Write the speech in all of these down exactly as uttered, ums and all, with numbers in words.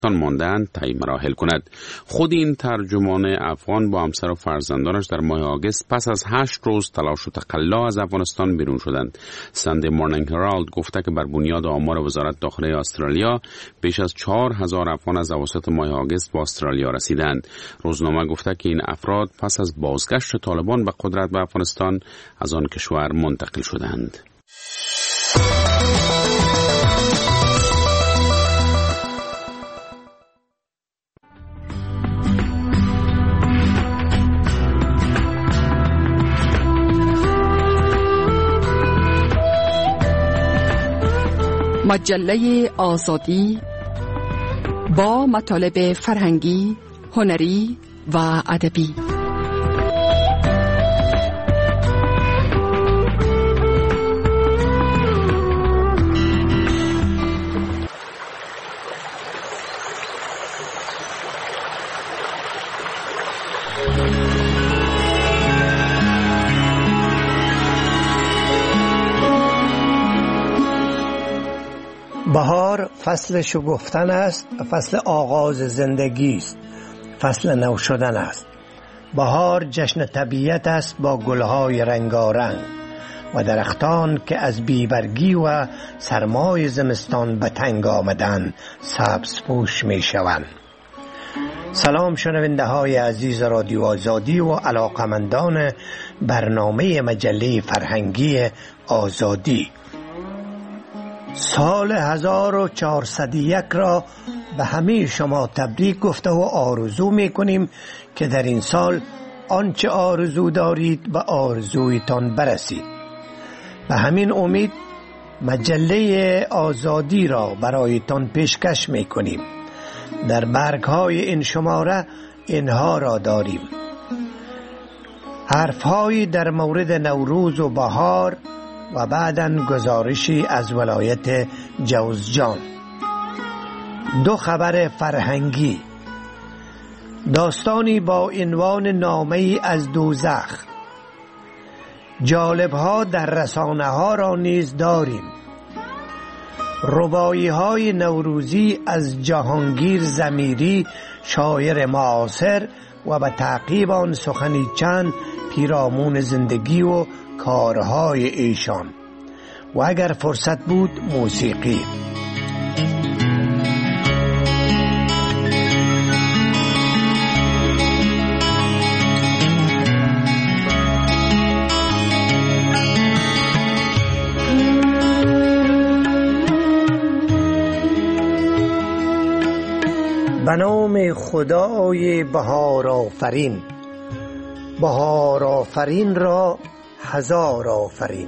مانده‌اند طی مراحل کند. خود این ترجمان افغان با همسر و فرزندانش در ماه آگوست پس از هشت روز تلاش و تقلا از افغانستان بیرون شدند. ساندی مورنینگ هرالد گفته که بر بنیاد آمار وزارت داخله استرالیا بیش از چهار هزار افغان از اواسط ماه آگوست به استرالیا رسیدند. روزنامه گفته که این افراد پس از بازگشت طالبان به قدرت به افغانستان از آن کشور منتقل شدند. مجله آزادی با مطالب فرهنگی، هنری و ادبی. بهار فصل شکفتن است، فصل آغاز زندگی است، فصل نو شدن است. بهار جشن طبیعت است با گلهای رنگارنگ و درختان که از بیبرگی و سرمای زمستان به تنگ آمدن سبز پوش می شوند. سلام شنونده های عزیز رادیو آزادی و علاقمندان برنامه مجله فرهنگی آزادی. سال هزار و چهارصد و یک را به همه شما تبریک گفته و آرزو می کنیم که در این سال آنچه آرزو دارید به آرزویتان برسید. به همین امید مجله آزادی را برایتان پیشکش می کنیم. در برگ های این شماره اینها را داریم: حرفهایی در مورد نوروز و بهار و بعداً گزارشی از ولایت جوزجان، دو خبر فرهنگی، داستانی با عنوان نامه‌ای از دوزخ، جالب‌ها در رسانه ها را نیز داریم، رباعی های نوروزی از جهانگیر ضمیری شاعر معاصر و به تعقیب آن سخنی چند پیرامون زندگی و کارهای ایشان و اگر فرصت بود موسیقی. به نام خدای بهار آفرین، بهار آفرین را هزار آفرین.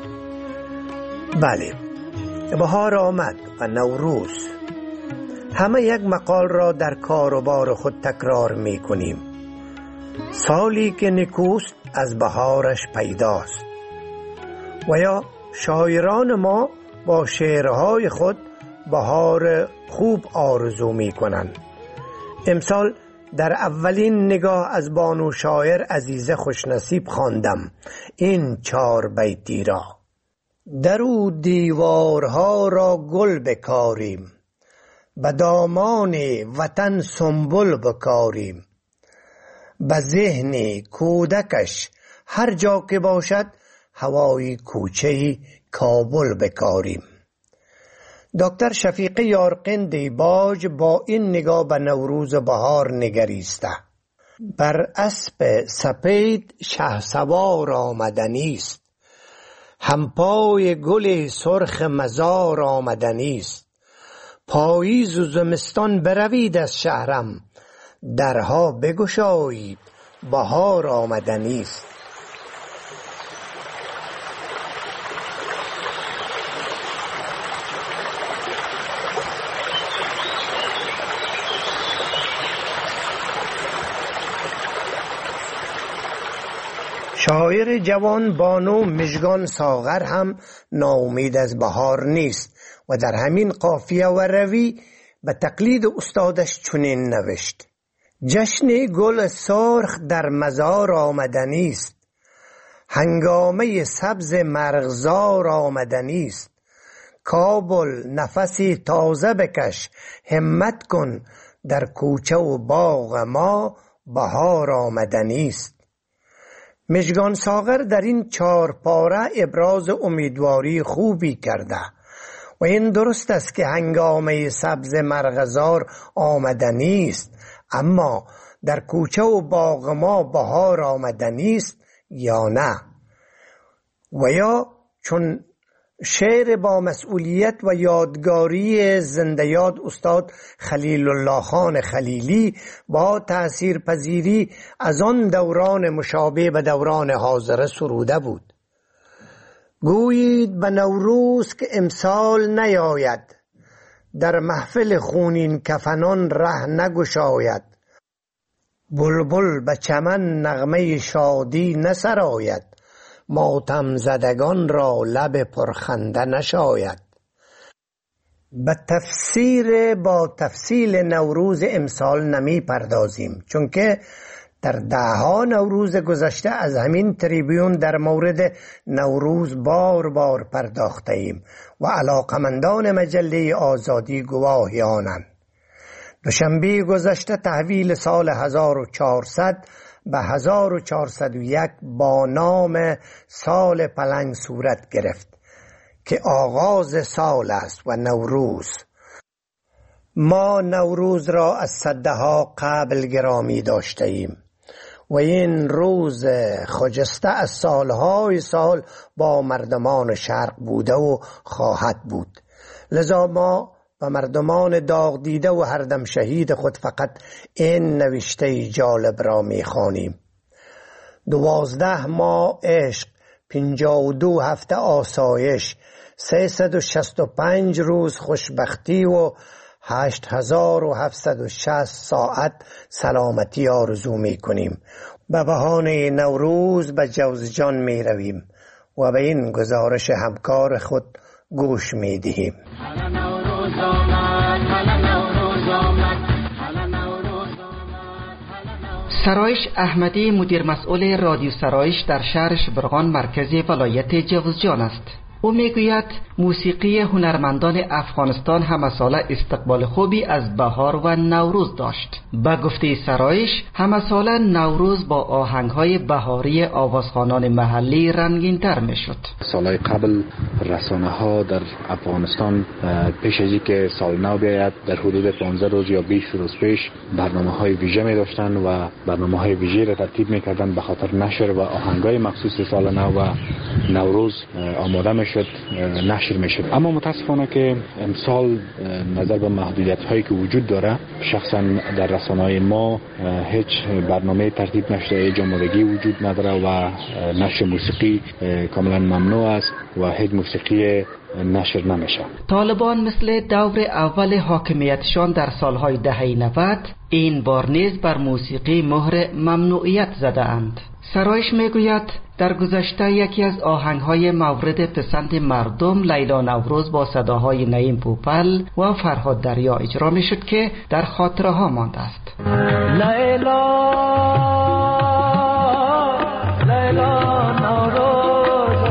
بله، بهار آمد و نوروز. همه یک مقال را در کار و بار خود تکرار می کنیم: سالی که نکوست از بهارش پیداست. و یا شاعران ما با شعرهای خود بهار خوب آرزو می کنند. امسال در اولین نگاه از بانو شاعر عزیزه خوشنصیب خواندم این چار بیتی را: در او دیوارها را گل بکاریم، به دامان وطن سنبل بکاریم، به ذهن کودکش هر جا که باشد هوای کوچه کابل بکاریم. دکتر شفیق یارقین دیباج با این نگاه به نوروز بهار نگریسته: بر اسب سپید شهسوار آمدنی است، همپای گل سرخ مزار آمدنی است، پاییز و زمستان بروید از شهرم، درها بگشایید بهار آمدنی است. شاعر جوان بانو مژگان ساغر هم ناامید از بهار نیست و در همین قافیه و روی به تقلید استادش چنین نوشت: جشن گل سرخ در مزار آمدنی است، هنگامه سبز مرغزار آمدنی است، کابل نفسی تازه بکش، همت کن در کوچه و باغ ما بهار آمدنی است. مژگان ساغر در این چهار پاره ابراز امیدواری خوبی کرده و این درست است که هنگامه سبز مرغزار آمدنی است، اما در کوچه و باغ ما بهار آمدنی است یا نه؟ و یا چون شعر با مسئولیت و یادگاری زنده یاد استاد خلیل الله خان خلیلی با تأثیر پذیری از آن دوران مشابه به دوران حاضره سروده بود: گویید به نوروز که امسال نیاید، در محفل خونین کفنان ره نگشاید، بلبل به چمن نغمه شادی نسراید، ماتم زدگان را لب پرخنده نشاید. به تفسیر با تفصیل نوروز امسال نمی پردازیم، چون که در دهها نوروز گذشته از همین تریبیون در مورد نوروز بار بار پرداخته ایم و علاقمندان مجله آزادی گواهی آنند. دوشنبه گذشته تحویل سال هزار و چهارصد به هزار و چهارصد و یک با نام سال پلنگ صورت گرفت که آغاز سال است و نوروز. ما نوروز را از صدها قبل گرامی داشته ایم و این روز خجسته از سالهای سال با مردمان شرق بوده و خواهد بود. لذا ما و مردمان داغ دیده و هر دم شهید خود فقط این نوشته جالب را می خوانیم: دوازده ماه عشق، پنجاه و دو هفته آسایش، سیصد و شصت و پنج روز خوشبختی و هشت هزار و هفتصد و شصت ساعت سلامتی آرزو می کنیم. به بهانه نوروز به جوزجان می رویم و به این گزارش همکار خود گوش می دهیم. سرایش احمدی مدیر مسئول رادیو سرایش در شهر شبرغان مرکز ولایت جوزجان است. او میگوید موسیقی هنرمندان افغانستان همه ساله استقبال خوبی از بهار و نوروز داشت. به گفته سرایش همه ساله نوروز با آهنگ‌های بهاری آوازخوانان محلی رنگین‌تر میشد. سالهای قبل رسانه‌ها در افغانستان پیش از اینکه سال نو بیاید در حدود پانزده روز یا بیست روز پیش برنامه‌های ویژه می داشتند و برنامه‌های ویژه را ترتیب می‌کردند به خاطر نشر و آهنگ‌های مخصوص سال نو و نوروز آماده می‌شد نشر میشد. اما متاسفانه که امسال نظر به محدودیت‌هایی که وجود داره، شخصا در رسانه‌های ما هیچ برنامه ترتیب نشده، آمادگی وجود نداره و نشر موسیقی کاملا ممنوع است و هیچ موسیقی نشر نمیشه. طالبان مثل دور اول حاکمیتشان در سالهای دهه نود این بار نیز بر موسیقی مهر ممنوعیت زده اند. سرایش میگوید در گذشته یکی از آهنگ‌های مورد پسند مردم لیلا نوروز با صداهای نعیم پوپل و فرهاد دریا اجرا میشد که در خاطره ها مانده است. لیلا لیلا نوروز.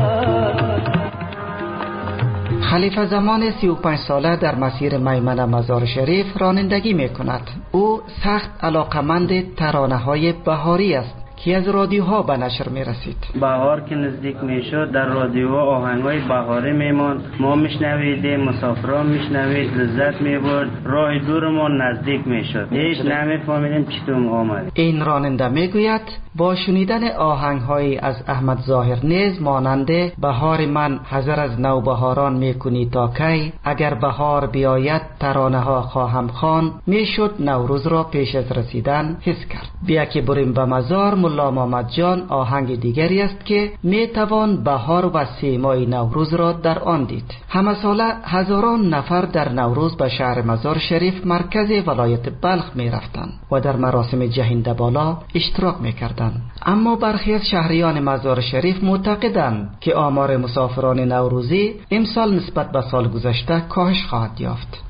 خلیفه زمان سی و پنج ساله در مسیر میمنه مزار شریف رانندگی میکند. او سخت علاقمند ترانه‌های بهاری است که از رادیوها به نشر می رسید. بهار که نزدیک می شد در رادیو آهنگای بهاری میمان، ما میشنویدیم، مسافران میشنوید، لذت می برد، راه دورمان نزدیک می شد، هیچ نمیفهمیدیم چطور آمد. این راننده می گوید با شنیدن آهنگهایی از احمد ظاهر نیز مانند بهار من حذر از نوبهاران می کنی تا کی، اگر بهار بیاید ترانه ها خواهم خوان، می شد نوروز را پیش از رسیدن حس کرد. بیا که بریم به مزار ملا محمد جان آهنگ دیگری است که می توان بهار و سیمای نوروز را در آن دید. همه ساله هزاران نفر در نوروز به شهر مزار شریف مرکز ولایت بلخ می رفتند و در مراسم جهنده بالا اشتراک می کردند. اما برخی از شهریان مزار شریف معتقدند که آمار مسافران نوروزی امسال نسبت به سال گذشته کاهش خواهد یافت.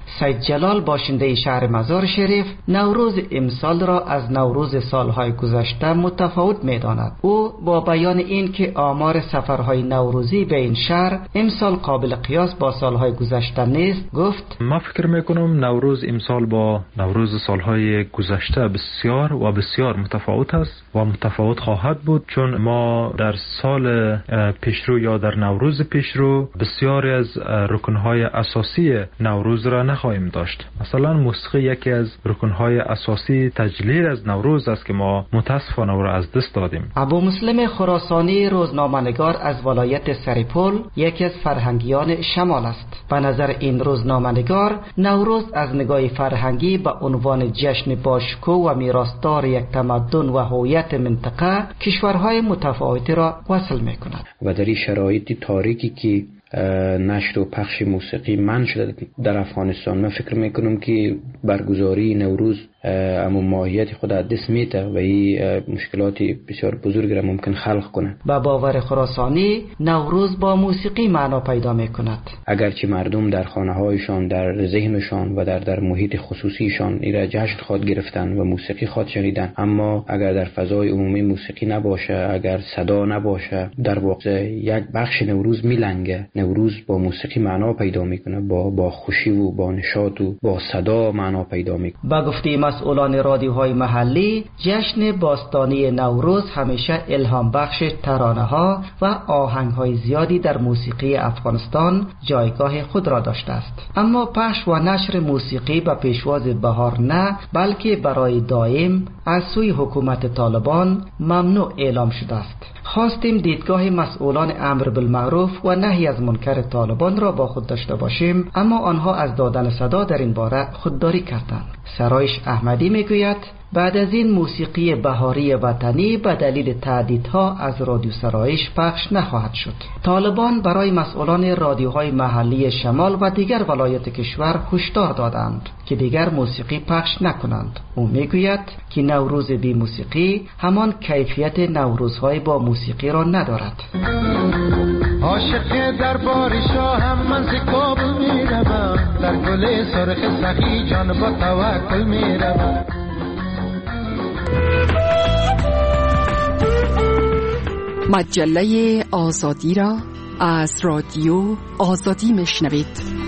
سید جلال باشنده شهر مزار شریف نوروز امسال را از نوروز سالهای گذشته متفاوت می‌داند. او با بیان این که آمار سفرهای نوروزی به این شهر امسال قابل قیاس با سالهای گذشته نیست گفت: ما فکر می‌کنم نوروز امسال با نوروز سالهای گذشته بسیار و بسیار متفاوت است و متفاوت خواهد بود، چون ما در سال پیشرو یا در نوروز پیشرو بسیاری از رکن‌های اساسی نوروز را نخواهیم داشت. مثلا موسیقی یکی از رکن‌های اساسی تجلیل از نوروز است که ما متاسفانه او را از دست دادیم. ابو مسلم خراسانی روزنامه‌نگار از ولایت سریپول یکی از فرهنگیان شمال است. به نظر این روزنامه‌نگار نوروز از نگاه فرهنگی به عنوان جشن باشکوه و میراثدار یک تمدن و هویت منطقه کشورهای متفاوتی را وصل می‌کند. و در این شرایط تاریکی که نشر و پخش موسیقی منع شده در افغانستان، من فکر میکنم که برگزاری نوروز اما ماهیت خود از دست میده و این مشکلات بسیار بزرگ را ممکن خلق کنه. با باور خراسانی نوروز با موسیقی معنا پیدا میکند. اگرچه مردم در خانه هایشان، در ذهنشان و در در محیط خصوصیشان این را جشن خود گرفتن و موسیقی خود شنیدن، اما اگر در فضای عمومی موسیقی نباشه، اگر صدا نباشه، در واقع یک بخش نوروز میلنگه. نوروز با موسیقی معنا پیدا میکنه، با با خوشی و با نشاط و با صدا معنا پیدا میکنه. با گفته مسئولان رادیوهای محلی، جشن باستانی نوروز همیشه الهام بخش ترانه‌ها و آهنگ‌های زیادی در موسیقی افغانستان جایگاه خود را داشته است. اما پخش و نشر موسیقی به پیشواز بهار نه، بلکه برای دائم از سوی حکومت طالبان ممنوع اعلام شده است. خواستیم دیدگاه مسئولان امر بالمعروف و نهی از منکر طالبان را با خود داشته باشیم، اما آنها از دادن صدا در این باره خودداری کردند. سرایش احمدی میگوید بعد از این موسیقی بهاری وطنی به دلیل تهدیدها از رادیو سرایش پخش نخواهد شد. طالبان برای مسئولان رادیوهای محلی شمال و دیگر ولایات کشور هشدار دادند که دیگر موسیقی پخش نکنند. او میگوید که نوروز بی موسیقی همان کیفیت نوروزهای با موسیقی را ندارد. عاشق دربار شاهم من ز کابل میروم، در گل سرخ سخی جان با توکل میروم. مجله آزادی را از رادیو آزادی میشنوید.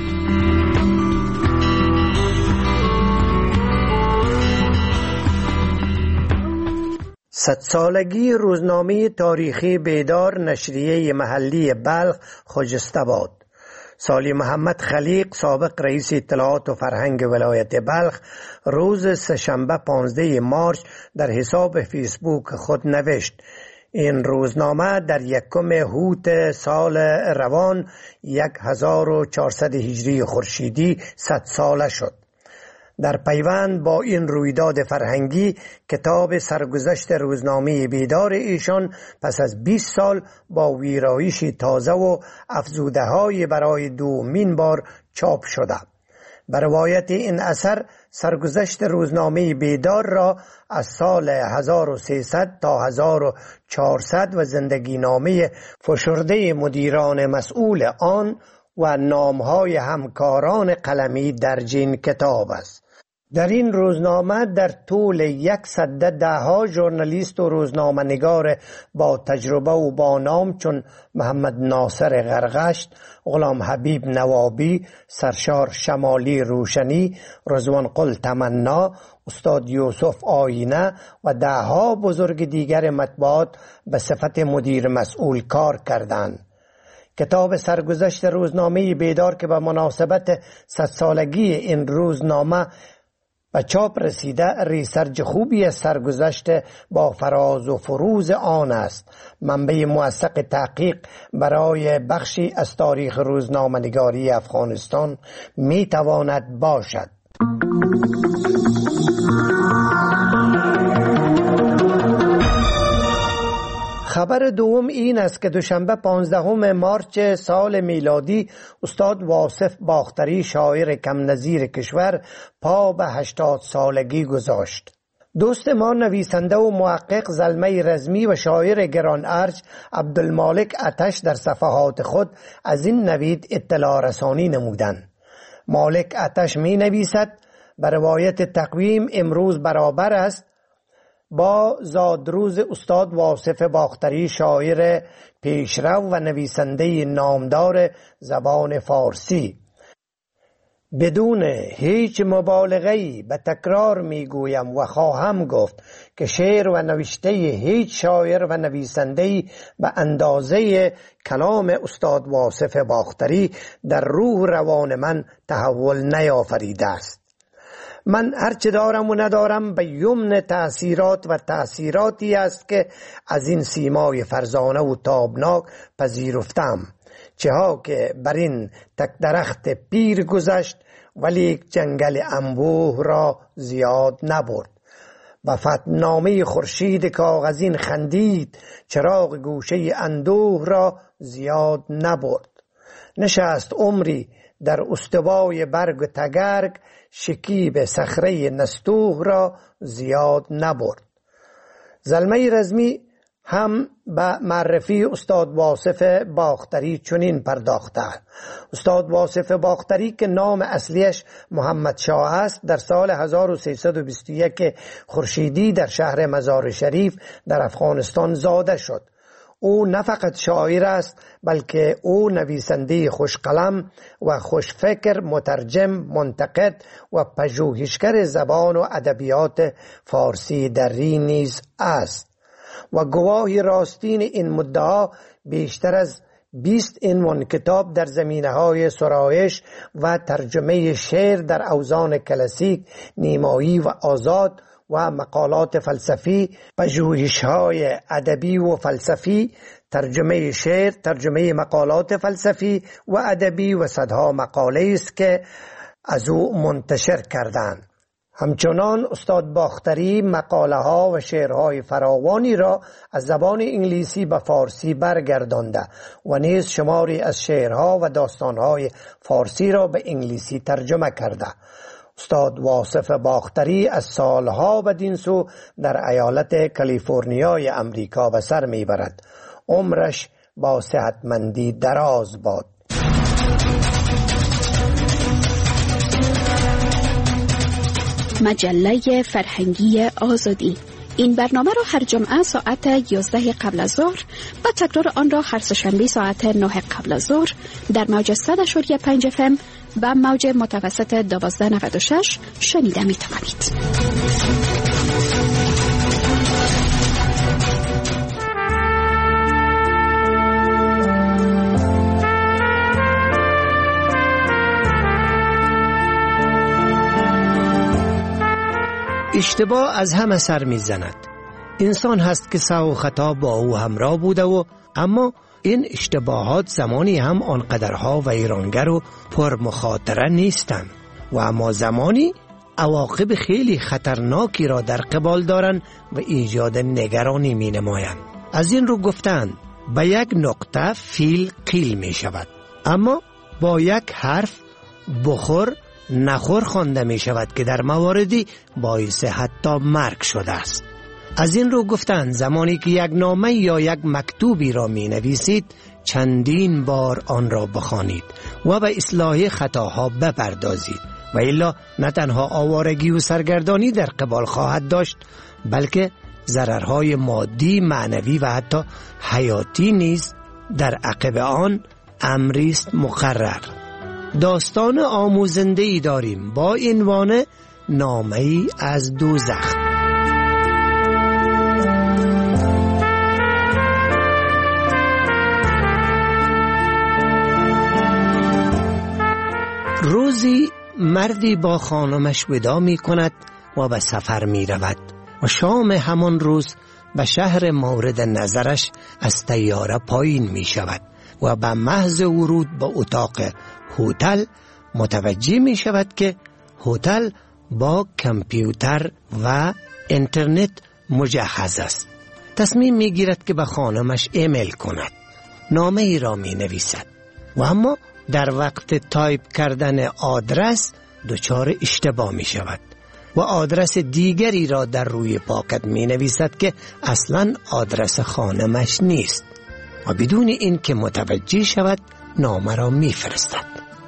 صد سالگی روزنامه تاریخی بیدار نشریه محلی بلخ خجسته‌آباد. سالی محمد خلیق سابق رئیس اطلاعات و فرهنگ ولایت بلخ روز سه‌شنبه پانزده مارس در حساب فیسبوک خود نوشت: این روزنامه در یکم هوت سال روان هزار و چهارصد هجری خورشیدی صد ساله شد. در پیوند با این رویداد فرهنگی، کتاب سرگذشت روزنامه بیدار ایشان پس از بیست سال با ویرایش تازه و افزوده‌های برای دومین بار چاپ شده. به روایت این اثر، سرگذشت روزنامه بیدار را از سال هزار و سیصد تا هزار و چهارصد و زندگی نامه فشرده مدیران مسئول آن و نامهای همکاران قلمی درج این کتاب است. در این روزنامه در طول یک سده دهها ژورنالیست و روزنامه نگار با تجربه و با نام چون محمد ناصر غرغشت، غلام حبیب نوابی، سرشار شمالی روشنی، رضوان قل تمنا، استاد یوسف آینه و دهها بزرگ دیگر مطبوعات به صفت مدیر مسئول کار کردند. کتاب سرگذشت روزنامه بیدار که به مناسبت صد سالگی این روزنامه و چاپ رسیده، ریسرچ خوبی از سرگذشت با فراز و فروز آن است. منبع موثق تحقیق برای بخشی از تاریخ روزنامه‌نگاری افغانستان می تواند باشد. خبر دوم این است که دوشنبه پانزدهم مارس سال میلادی استاد واصف باختری شاعر کم نظیر کشور پا به هشتاد سالگی گذاشت. دوست ما نویسنده و محقق زلمه رزمی و شاعر گران ارج عبدالمالک آتش در صفحات خود از این نوید اطلاع رسانی نمودند. مالک آتش می نویسد به روایت تقویم امروز برابر است با زادروز استاد واصف باختری، شاعر پیشرو و نویسنده نامدار زبان فارسی. بدون هیچ مبالغه‌ای به تکرار میگویم و خواهم گفت که شعر و نوشته هیچ شاعر و نویسنده‌ای به اندازه کلام استاد واصف باختری در روح روان من تحول نیافریده است. من هرچه دارم و ندارم به یمن تأثیرات و تأثیراتی است که از این سیمای فرزانه و تابناک پذیرفتم، چه ها که بر این تک درخت پیر گذشت ولی جنگل انبوه را زیاد نبرد. و فتنامه خورشید کاغذین خندید، چراغ گوشه اندوه را زیاد نبرد. نشست عمری در استوای برگ و تگرگ، شکیب صخره نستوه را زیاد نبرد. زلمه رزمی هم به معرفی استاد واصف باختری چنین پرداخته. استاد واصف باختری که نام اصلیش محمد شاه است، در سال هزار و سیصد و بیست و یک خورشیدی در شهر مزار شریف در افغانستان زاده شد. او نه فقط شاعر است بلکه او نویسنده خوشقلم و خوشفکر، مترجم، منتقد و پژوهشگر زبان و ادبیات فارسی دری نیز است و گواهی راستین این مدعا بیشتر از بیست عنوان کتاب در زمینه‌های سرایش و ترجمه شعر در اوزان کلاسیک، نیمایی و آزاد و مقالات فلسفی، پژوهش‌های ادبی و فلسفی، ترجمه شعر، ترجمه مقالات فلسفی و ادبی و صدها مقاله است که از او منتشر کردند. همچنان استاد باختری مقاله ها و شعرهای فراوانی را از زبان انگلیسی به فارسی برگردانده و نیز شماری از شعرها و داستانهای فارسی را به انگلیسی ترجمه کرده. استاد واصف باختری از سالها بدین سو در ایالت کالیفرنیای امریکا به سر میبرد. عمرش با صحتمندی دراز باد. مجله فرهنگی آزادی. این برنامه را هر جمعه ساعت یازده قبل از ظهر و تکرار آن را هر سه‌شنبه ساعت نه قبل از ظهر در موج صد و پنج اف ام و موج متوسط دوازده نود و شش شنیده می توانید. اشتباه از همه سر می زند. انسان هست که سهو و خطا با او همراه بوده و اما این اشتباهات زمانی هم آنقدرها ویرانگر و پر مخاطره نیستند و اما زمانی عواقب خیلی خطرناکی را در قبال دارند و ایجاد نگرانی می نمایند. از این رو گفتند به یک نقطه فیل قیل می شود، اما با یک حرف بخور نخور خوانده می شود که در مواردی باعث حتی مرگ شده است. از این رو گفتند زمانی که یک نامه یا یک مکتوبی را می نویسید چندین بار آن را بخوانید و به اصلاح خطاها بپردازید و الا نه تنها آوارگی و سرگردانی در قبال خواهد داشت بلکه ضررهای مادی، معنوی و حتی حیاتی نیز در عقب آن امری است مقرر. داستان آموزنده ای داریم با عنوان نامه ای از دوزخ. روزی مردی با خانمش ودا می کند و به سفر می رود و شام همان روز به شهر مورد نظرش از طیاره پایین می شود و به محض ورود به اتاق هتل متوجه می شود که هتل با کامپیوتر و اینترنت مجهز است. تصمیم می گیرد که به خانمش ایمیل کند. نامه ای را می نویسد و اما در وقت تایپ کردن آدرس دچار اشتباه می شود و آدرس دیگری را در روی پاکت می نویسد که اصلا آدرس خانمش نیست و بدون این که متوجه شود نامه را می فرستد.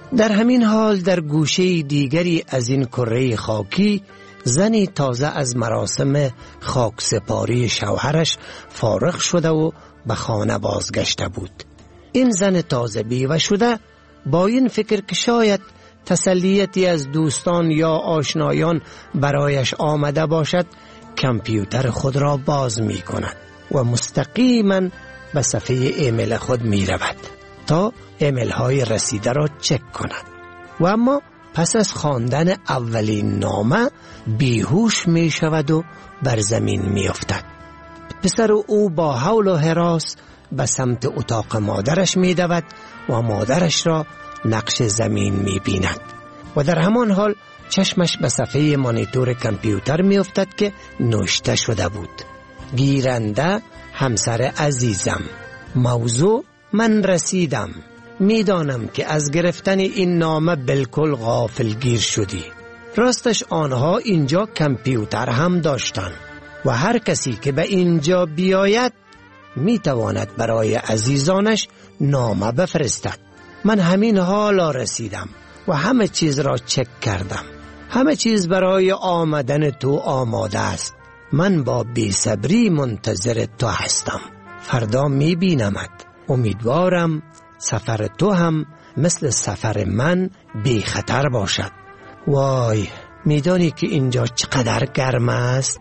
در همین حال در گوشه دیگری از این کره خاکی زنی تازه از مراسم خاکسپاری شوهرش فارغ شده و به خانه بازگشته بود. این زن تازه بیوه شده با این فکر که شاید تسلیتی از دوستان یا آشنایان برایش آمده باشد، کامپیوتر خود را باز می کند و مستقیما به صفحه ایمیل خود می رود تا ایمیل های رسیده را چک کند. و اما پس از خواندن اولین نامه بیهوش می شود و بر زمین می افتد. پسر او با حول و هراس به سمت اتاق مادرش می دود و مادرش را نقش زمین می بیند و در همان حال چشمش به صفحه مانیتور کامپیوتر می افتد که نوشته شده بود: گیرنده همسر عزیزم، موضوع من رسیدم، می دانم که از گرفتن این نامه بالکل غافلگیر شدی. راستش آنها اینجا کامپیوتر هم داشتن و هر کسی که به اینجا بیاید می تواند برای عزیزانش نامه بفرستد. من همین حالا رسیدم و همه چیز را چک کردم. همه چیز برای آمدن تو آماده است. من با بی‌صبری منتظر تو هستم. فردا می بینمت. امیدوارم سفر تو هم مثل سفر من بی خطر باشد. وای، میدانی که اینجا چقدر گرم است؟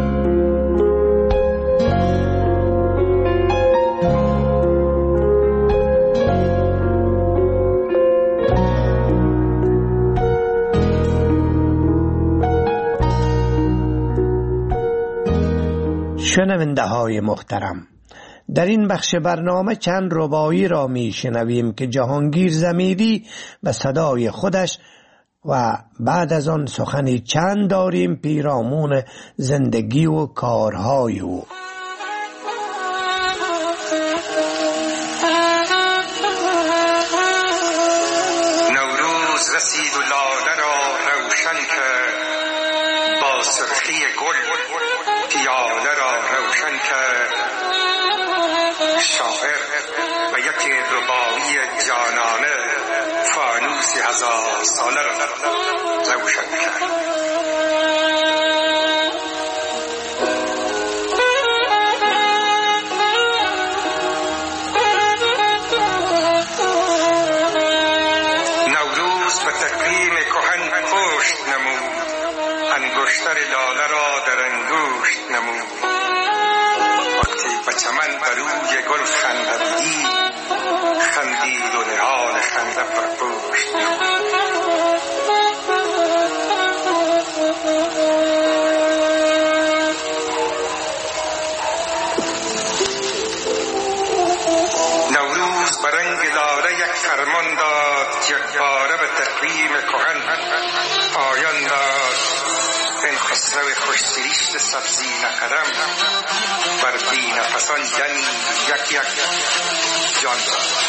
شنونده های محترم، در این بخش برنامه چند رباعی را می شنویم که جهانگیر ضمیری به صدای خودش و بعد از آن سخنی چند داریم پیرامون زندگی و کارهای او. نوروز رسید و لاله را روشن کرد، با سرخی گل پیاله را روشن کرد. شاعر و یک رباعی جانانه فانوسی هزار ساله را روشن کرد. نوروز به تقویم کهن پشت نمود، انگشتر لاله را در انگشت نمود. وقتی به چمن بر روی گل خندیدی، خندید و نهال خنده بر پشت نمود. نوروز به رنگ لاله یک فرمان داد، یک باره به تقویم کهن پایان داد. این خسرو خوش‌سریشت سبزی نقدم بر بی نفسان دمی یک یک جان داد.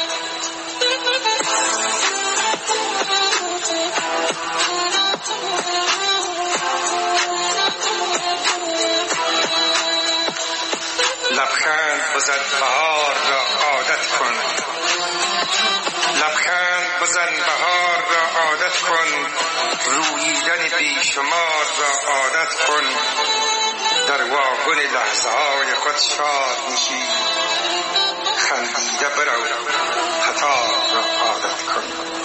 لبخند بزن بهار را عادت کن، لبخند بزن بهار را عادت کن. روییدن بیشمار را عادت کن. در واگن لحظه های خود شاد میشی، خندیده برو قطار را عادت کن.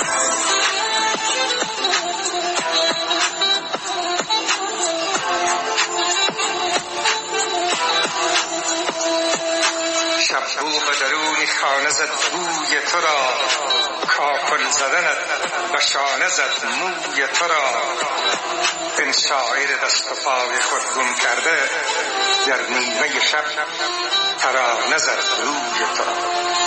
شبو به درون خانه زد بوی تو را، کاکل زدنت به شانه زد موی تو را. این شاعر دست و پای خود گم کرده، در نیمه شب ترانه زد روی تو را.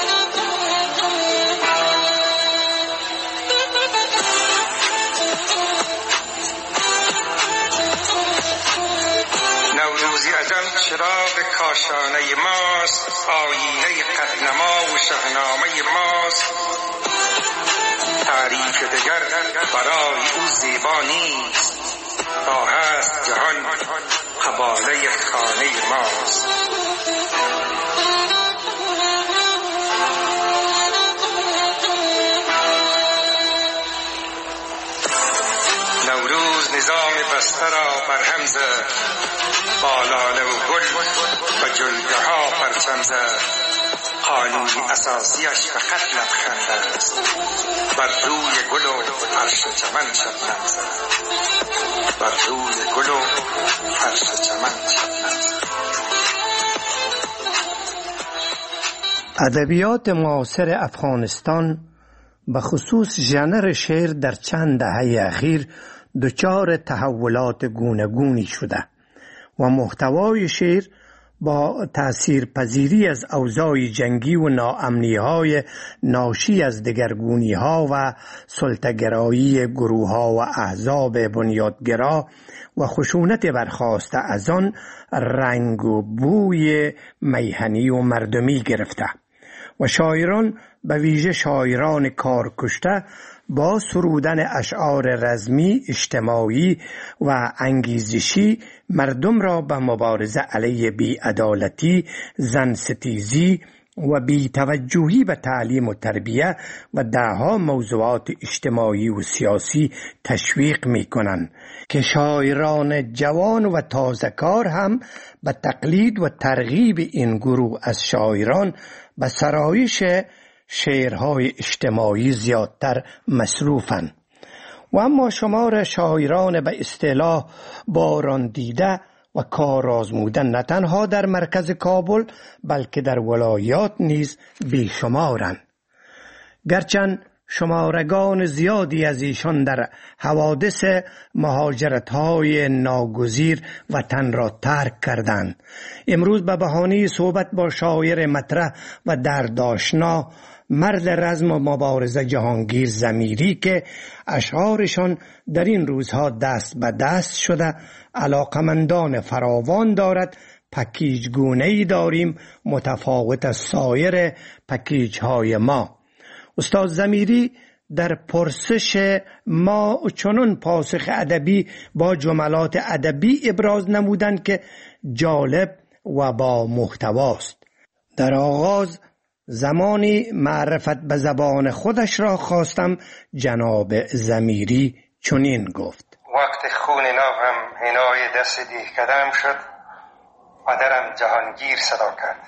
نوروزی عجم چراغ کاشانه ماست، آینه قدنما و شهنامه ماست. تعریف دگر برای او زیبا نیست، تا هست جهان قباله خانه ماست. نظام بسته را برهم زد، با لاله و گل و جلگه ها پرچم زد. قانون اساسیش فقط لبخند است، بر روی گل و فرش چمن شبنم زد. بر روی گل و فرش چمن شبنم زد. ادبیات معاصر افغانستان به خصوص ژانر شعر در چند دهه اخیر دچار تحولات گوناگونی شده و محتوای شعر با تأثیرپذیری از اوضاع جنگی و ناامنی‌های ناشی از دگرگونی‌ها و سلطه‌گرایی گروه‌ها و احزاب بنیادگرا و خشونت برخاسته از آن رنگ و بوی میهنی و مردمی گرفته و شاعران به ویژه شاعران کارکشته با سرودن اشعار رزمی، اجتماعی و انگیزشی مردم را به مبارزه علیه بی‌عدالتی، زنستیزی و بی‌توجهی به تعلیم و تربیه و دهها موضوعات اجتماعی و سیاسی تشویق می کنند که شاعران جوان و تازه‌کار هم به تقلید و ترغیب این گروه از شاعران به سرایش شعرهای اجتماعی زیادتر مصروفند. و اما شمار شاعران به اصطلاح باران دیده و کار آزموده نه تنها در مرکز کابل بلکه در ولایات نیز بیشمارند. گرچند شمارگان زیادی از ایشان در حوادث مهاجرت‌های ناگزیر وطن را ترک کردند. امروز به بهانه صحبت با شاعر مطرح و دردآشنا مرد رزم و مبارزه جهانگیر ضمیری که اشعارشان در این روزها دست به دست شده علاقمندان فراوان دارد، پکیج گونه‌ای داریم متفاوت از سایر پکیج های ما. استاد ضمیری در پرسش ما چنان پاسخ ادبی با جملات ادبی ابراز نمودند که جالب و با محتواست. در آغاز زمانی معرفت به زبان خودش را خواستم. جناب ضمیری چنین گفت: وقت خون ناوم حنای دست دیهکده‌ام شد، مادرم جهانگیر صدا کرد.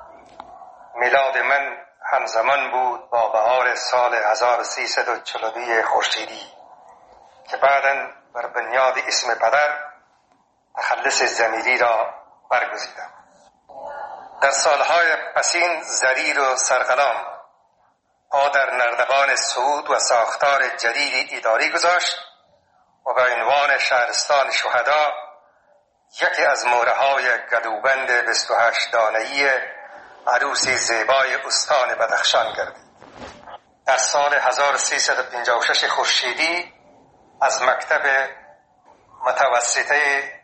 میلاد من همزمان بود با بهار سال هزار و سیصد و چهل و دو خورشیدی که بعداً بر بنیاد اسم پدر تخلص ضمیری را برگزیدم. در سالهای پسین زریر و سرقلم پا در نردبان صعود و ساختار جدید اداری گذاشت و به عنوان شهرستان شهدا یکی از مهره‌های گدوبند بیست و هشت دانه‌ای عروس زیبای استان بدخشان گردید. در سال هزار و سیصد و پنجاه و شش خورشیدی از مکتب متوسطه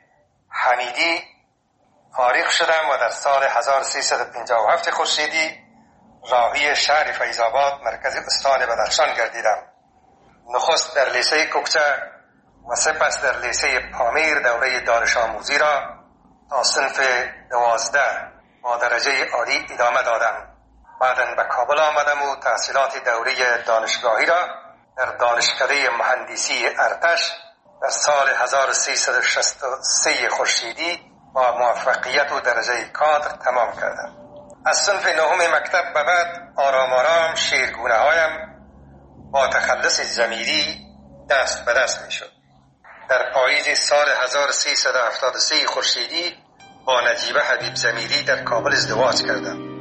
حمیدی فارغ شدم و در سال هزار و سیصد و پنجاه و هفت خورشیدی راهی شهر فیض‌آباد مرکز استان بدخشان گردیدم. نخست در لیسه کوکچه و سپس در لیسه پامیر دوره دانش آموزی را تا صنف دوازده با درجه عالی ادامه دادم. بعداً به کابل آمدم و تحصیلات دوره دانشگاهی را در دانشکده مهندسی ارتش در سال هزار و سیصد و شصت و سه خورشیدی با موفقیت و درجه کادر تمام کردم. از صنف نهم مکتب به بعد آرام آرام شعرگونه هایم با تخلص ضمیری دست به دست می شد. در پاییز سال هزار و سیصد و هفتاد و سه خورشیدی با نجیبه حبیب ضمیری در کابل ازدواج کردم.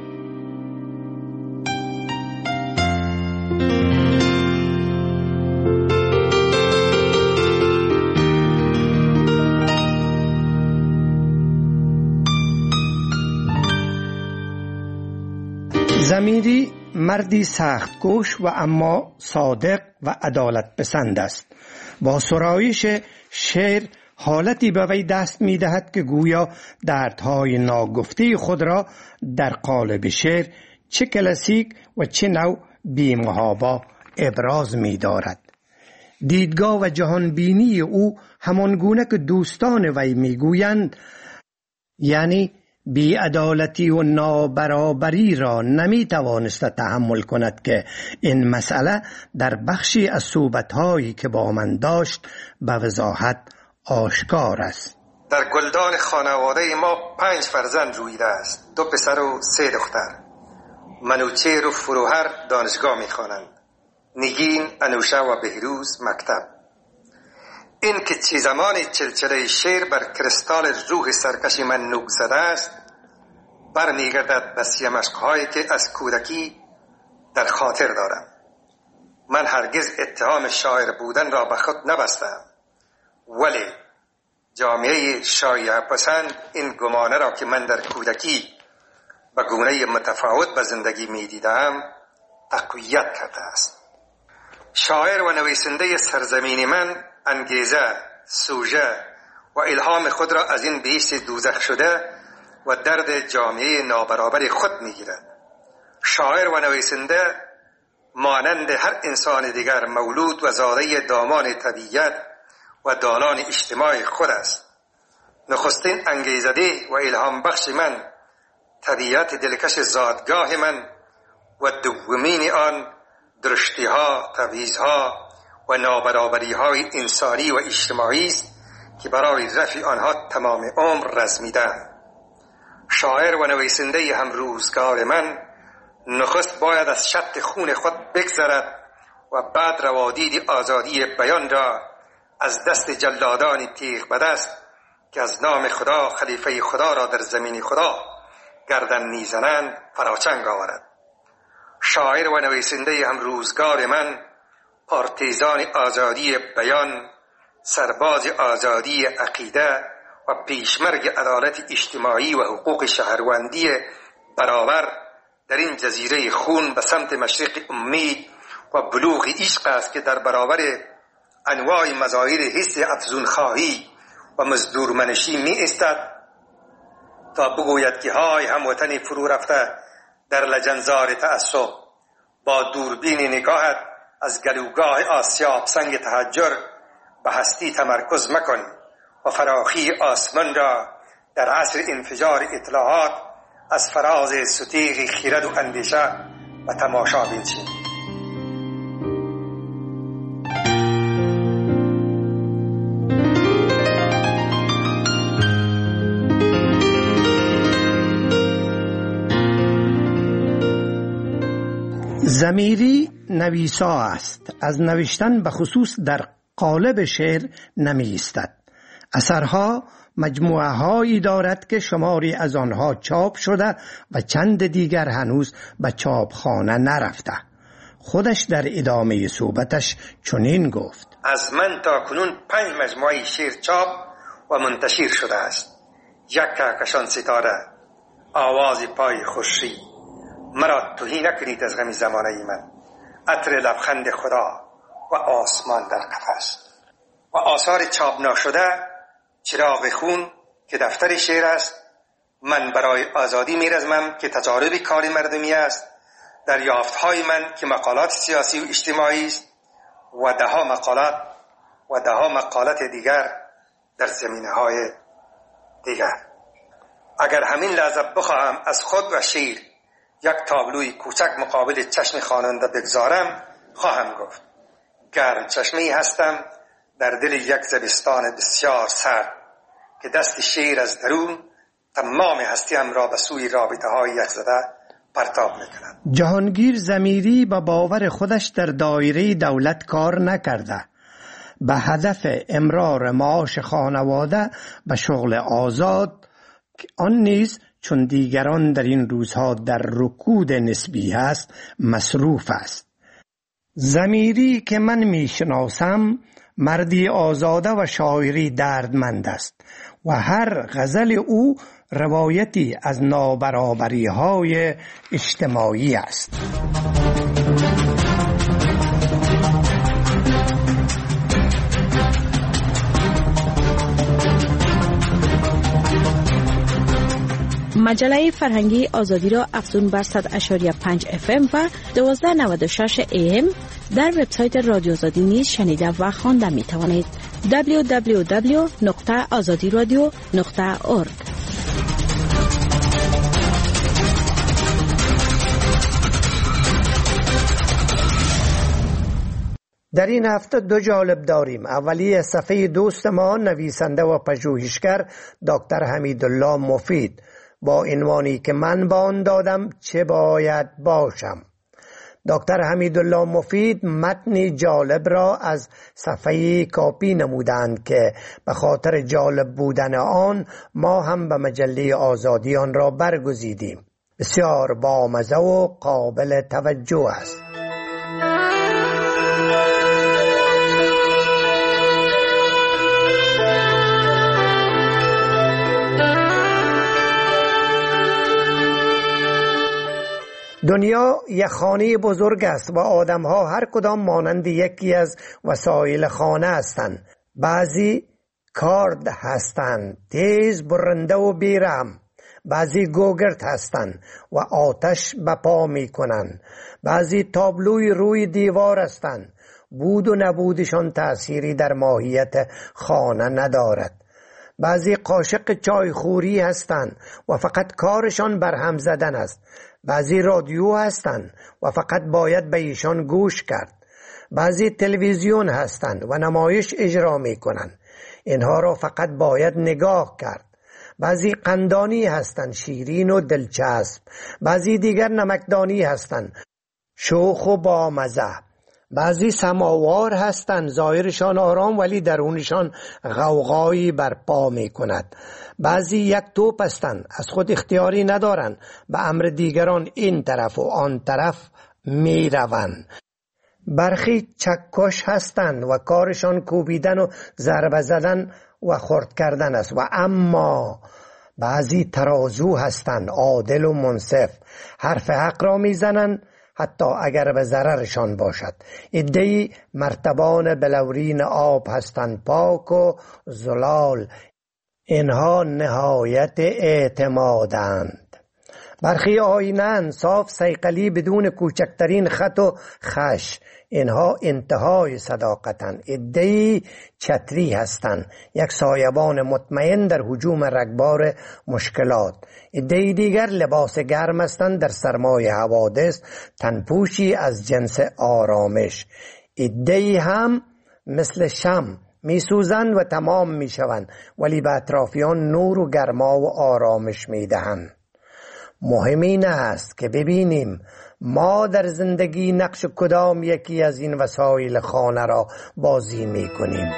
ضمیری مردی سخت‌کوش و اما صادق و عدالت پسند است. با سرایش شعر حالتی به وی دست می دهد که گویا دردهای ناگفته خود را در قالب شعر چه کلاسیک و چه نوع بی‌محابا ابراز می دارد. دیدگاه و جهانبینی او همانگونه که دوستان وی می گویند، یعنی بی‌عدالتی و نابرابری را نمی توانست تحمل کند که این مسئله در بخشی از صحبت‌هایی که با من داشت به وضاحت آشکار است. در گلدان خانواده ما پنج فرزند رویده است، دو پسر و سه دختر. منوچهر و فروهر دانشگاه میخوانند، نگین، انوشه و بهروز مکتب. این که چه زمانی چلچله شعر بر کریستال روح سرکش من نوک زده است، برمیگردد به سیمشق‌هایی که از کودکی در خاطر دارم. من هرگز اتهام شاعر بودن را به خود نبستم، ولی جامعه شایعه پسند این گمانه را که من در کودکی به گونه متفاوت به زندگی می دیدم تقویت کرده است. شاعر و نویسنده سرزمین من انگیزه، سوژه و الهام خود را از این بهشت دوزخ شده و درد جامعه نابرابر خود می گیرد. شاعر و نویسنده مانند هر انسان دیگر مولود و زاده دامان طبیعت و دانان اجتماع خود است. نخستین انگیزده و الهام بخش من طبیعت دلکش زادگاه من و دومین آن درشتی ها، تبعیض ها و نابرابری های انسانی و اجتماعی است که برای رفع آنها تمام عمر رزمیدم. شاعر و نویسنده هم روزگار من نخست باید از شط خون خود بگذرد و بعد روادید آزادی بیان را از دست جلادان تیغ به دست که از نام خدا خلیفه خدا را در زمین خدا گردن میزنند فراچنگ آورد. شاعر و نویسنده هم روزگار من پارتیزان آزادی بیان، سرباز آزادی عقیده و پیشمرگ عدالت اجتماعی و حقوق شهروندی برابر در این جزیره خون به سمت مشرق امید و بلوغ عشق است که در برابر انواع مظاهر حس افزون خواهی و مزدور منشی می ایستد تا بگوید که های هموطن فرو رفته در لجنزار تعصب، با دوربین نگاهت از گلوگاه آسیاب سنگ تحجر به هستی تمرکز مکن و فراخی آسمان را در عصر انفجار اطلاعات از فراز ستیغ خیرد و اندیشه و تماشا بنشین. ضمیری نویسا است، از نوشتن به خصوص در قالب شعر نمی ایستد. اثرها مجموعه هایی دارد که شماری از آنها چاپ شده و چند دیگر هنوز به چاپخانه نرفته. خودش در ادامه صحبتش چنین گفت: از من تا کنون پنج مجموعه شعر چاپ و منتشر شده است. یک کهکشان ستاره، آواز پای خوشی، مرا توهی نکنید از غم زمانه من، عطر لبخند خدا و آسمان در قفس. و آثار چاپ نشده چراغ خون که دفتر شعر است، من برای آزادی میرزمم که تجارب کار مردمی است، دریافت‌های من که مقالات سیاسی و اجتماعی است و ده‌ها مقالات و ده‌ها مقالات دیگر در زمینه‌های دیگر. اگر همین لحظه بخواهم از خود و شعر یک تابلوی کوچک مقابل چشم خواننده بگذارم، خواهم گفت گرم چشمی هستم در دل یک زمستان بسیار سرد که دست شعر از درون تمام هستیم را به سوی رابطه های یک زده پرتاب میکند. جهانگیر ضمیری با باور خودش در دایره دولت کار نکرده. به هدف امرار معاش خانواده به شغل آزاد، آن نیز چون دیگران در این روزها در رکود نسبی است مصروف است. ضمیری که من میشناسم مردی آزاده و شاعری دردمند است و هر غزل او روایتی از نابرابری های اجتماعی است. مجله فرهنگی آزادی را افزون بر صد و پنج اف ام و دویست و نود و شش ای ام در وبسایت رادیو آزادی نیز شنیده و خوانده می توانید. دبلیو دبلیو دبلیو نقطه آزادی رادیو نقطه اورگ. در این هفته دو جالب داریم. اولی صفحه دوست ما نویسنده و پژوهشگر دکتر حمیدالله مفید با عنوانی که من با آن دادم چه باید باشم. دکتر حمیدالله مفید متنی جالب را از صفحه کاپی نمودند که به خاطر جالب بودن آن ما هم به مجله آزادی آن را برگزیدیم. بسیار بامزه و قابل توجه است. دنیا یک خانه بزرگ است و آدم‌ها هر کدام مانند یکی از وسایل خانه هستند. بعضی کارد هستند، تیز برنده و بیرحم. بعضی گوگرد هستند و آتش به پا می کنند. بعضی تابلوی روی دیوار هستند. بود و نبودشان تأثیری در ماهیت خانه ندارد. بعضی قاشق چایخوری هستند و فقط کارشان برهم زدن است. بعضی رادیو هستند و فقط باید به ایشان گوش کرد. بعضی تلویزیون هستند و نمایش اجرا می کنند. اینها را فقط باید نگاه کرد. بعضی قندانی هستند، شیرین و دلچسب. بعضی دیگر نمکدانی هستند، شوخ و بامزه. بعضی سماوار هستند، ظاهرشان آرام ولی درونشان غوغایی برپا می کند. بعضی یک توپ هستند، از خود اختیاری ندارند، به امر دیگران این طرف و آن طرف می روند. برخی چکش هستند و کارشان کوبیدن و ضربه زدن و خرد کردن است. و اما بعضی ترازو هستند، عادل و منصف، حرف حق را می زنند حتی اگر به ضررشان باشد. عده‌ای مرتبان بلورین آب هستند، پاک و زلال. اینها نهایت اعتمادند. برخی آینه‌اند، صاف صیقلی بدون کوچکترین خط و خش. اینها انتهای صداقتند. عده‌ای چتری هستند، یک سایبان مطمئن در هجوم رگبار مشکلات. عده‌ای دیگر لباس گرم هستند در سرمای حوادث، تنپوشی از جنس آرامش. عده‌ای هم مثل شمع می سوزند و تمام می شوند ولی به اطرافیان نور و گرما و آرامش می دهند. مهم این است که ببینیم ما در زندگی نقش کدام یکی از این وسایل خانه را بازی می کنیم.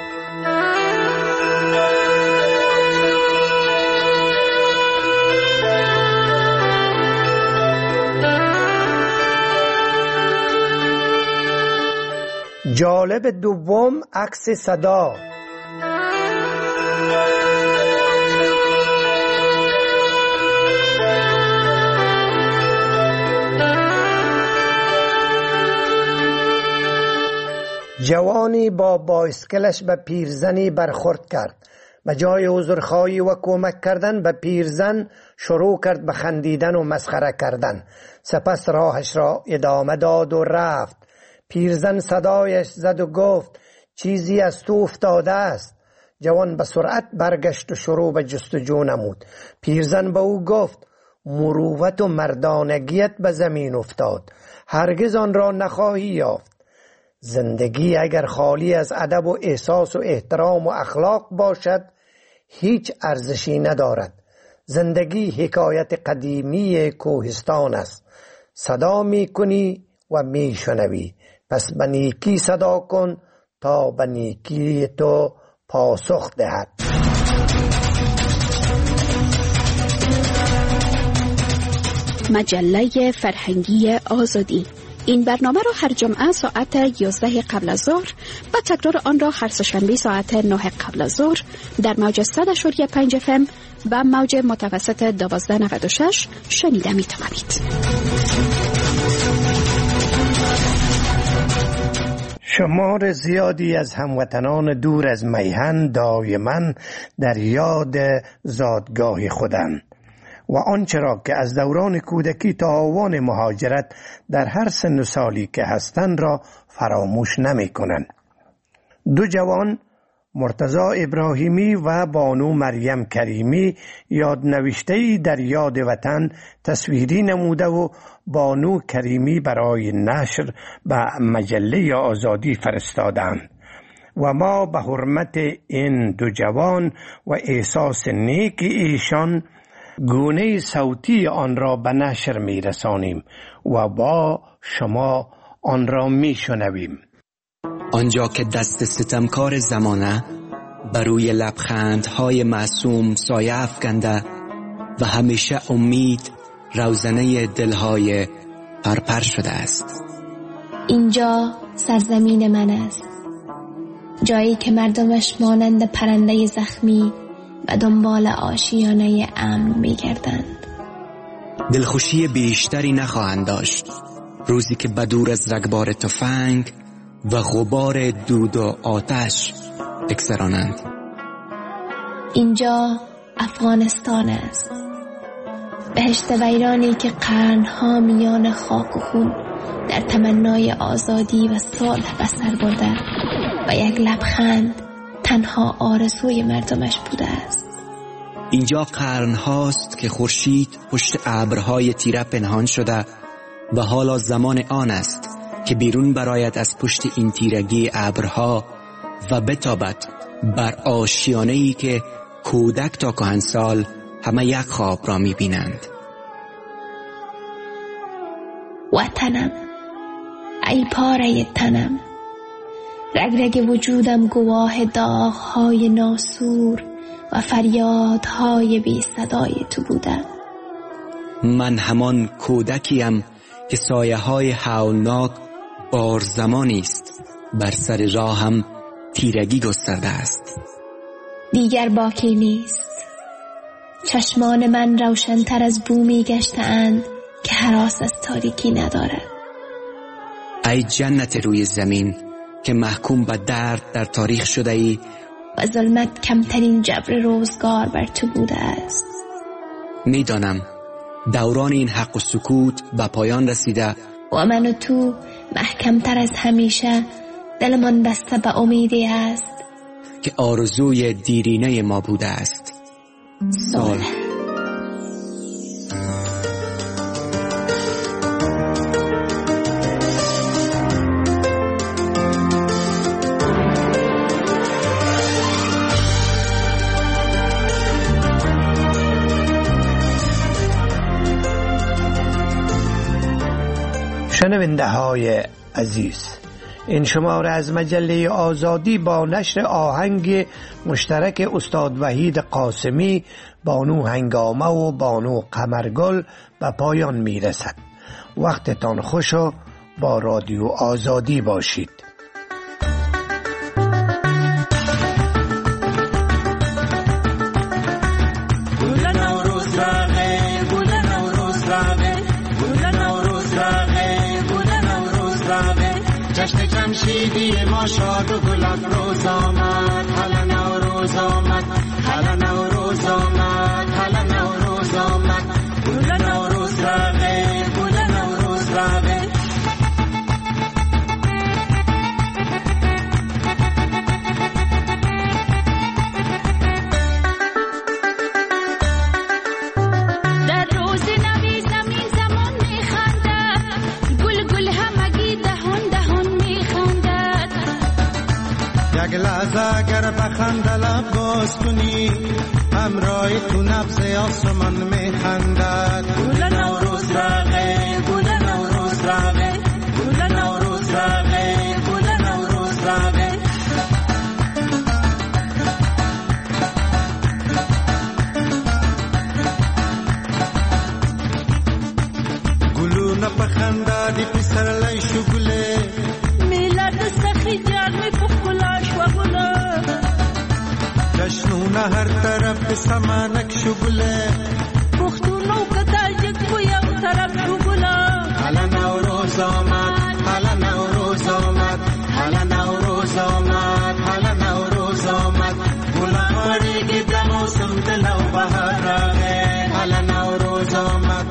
جالب دوم، عکس صدا. جوانی با بایسکلش به پیرزنی برخورد کرد. به جای عذرخواهی و کمک کردن به پیرزن شروع کرد به خندیدن و مسخره کردن. سپس راهش را ادامه داد و رفت. پیرزن صدایش زد و گفت چیزی از تو افتاده است. جوان به سرعت برگشت و شروع به جستجو نمود. پیرزن به او گفت مروت و مردانگیت به زمین افتاد، هرگز آن را نخواهی یافت. زندگی اگر خالی از ادب و احساس و احترام و اخلاق باشد هیچ ارزشی ندارد. زندگی حکایت قدیمی کوهستان است. صدا می کنی و می شنوی، پس به نیکی صدا کن تا به نیکی تو پاسخ دهد. مجله فرهنگی آزادی. این برنامه را هر جمعه ساعت یازده قبل از ظهر و تکرار آن را هر سه‌شنبه ساعت نه قبل از ظهر در موج صد و پنج اف ام و موج متوسط دوازده نود و شش شنیده می توانید. شمار زیادی از هموطنان دور از میهن دائما در یاد زادگاه خودند و آنچه را که از دوران کودکی تا آوان مهاجرت در هر سن و سالی که هستند را فراموش نمی کنند. دو جوان مرتضی ابراهیمی و بانو مریم کریمی یادنوشته‌ای در یاد وطن تصویری نموده و بانو کریمی برای نشر به مجله آزادی فرستادند و ما به حرمت این دو جوان و احساس نیک ایشان گونه صوتی آن را به نشر می رسانیم و با شما آن را می شنویم. آنجا که دست ستمکار زمانه بر روی لبخندهای معصوم سایه افکنده و همیشه امید روزنه دلهای پرپر شده است. اینجا سرزمین من است، جایی که مردمش مانند پرنده زخمی و دنبال آشیانه امن می‌گردند. دلخوشی بیشتری نخواهند داشت روزی که بدور از رگبار تفنگ و غبار دود و آتش بگذرانند. اینجا افغانستان است، بهشت ویرانی که قرنها میان خاک و خون در تمنای آزادی و صلح به سر برده و یک لبخند تنها آرزوی مردمش بوده است. اینجا قرن هاست که خورشید پشت ابرهای تیره پنهان شده و حالا زمان آن است که بیرون برآید از پشت این تیرگی ابرها و بتابد بر آشیانه‌ای که کودک تا کهنسال همه یک خواب را می‌بینند. وطنم، ای پاره تنم، رگ رگ وجودم گواه داغ‌های ناسور و فریادهای بی صدای تو بوده. من همان کودکیم که سایه های هولناک بار زمانی است بر سر راهم تیرگی گسترده است. دیگر باکی نیست. چشمان من روشن‌تر از بومی گشته‌اند که هراس از تاریکی ندارد. ای جنت روی زمین که محکوم به درد در تاریخ شده ای و ظلمت کمترین جبر روزگار بر تو بوده است. میدانم دوران این حق و سکوت به پایان رسیده و من و تو محکمتر از همیشه دلمان بسته به امیدی است که آرزوی دیرینه ما بوده است. صلح. شنونده های عزیز، این شماره از مجله آزادی با نشر آهنگ مشترک استاد وحید قاسمی، بانو هنگامه و بانو قمرگل به پایان می رسد. وقتتان خوش و با رادیو آزادی باشید. جشن جمشیدی ما شاد و گل افروز آمد، حالا نوروز آمد، حالا نوروز آمد، حالا نوروز آمد، گل نوروز رقه، گل نوروز رقه. در روز نوی زمین زمان میخندد، گل گل همگی دهان دهان میخندد. یک لحظه اگر بخنده لب باز کنی، همراه تو نبض آسمان میخندد. گل نوروز رقه، گل نوروز رقه، گل نوروز رقه، گل نوروز رقه. گلونه بخنده دی پسر لای شگله، میلاد سخی جان می پخلاش و گله. جشنونه هر طرف سمانک شگله، پختونو کتاجک و یو طرف شگله. حالا نوروز آمد، حالا نوروز آمد، حالا نوروز آمد، حالا نوروز آمد. گلا خاریگی در موسم دلو بهار رقه، حالا نوروز آمد.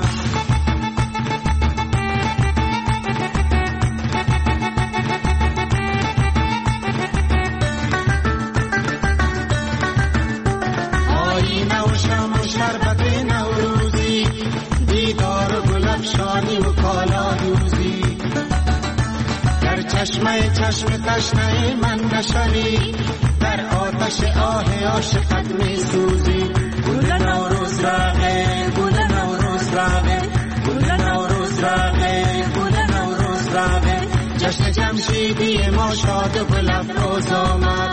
سرچشمه چشم تشنه من نشوی، در آتش آه عاشقت می سوزی. گل نوروز راغه، گل نوروز راغه، گل نوروز راغه، گل نوروز راغه، جشن جمشیدی ما شاد و گل افروز آمد.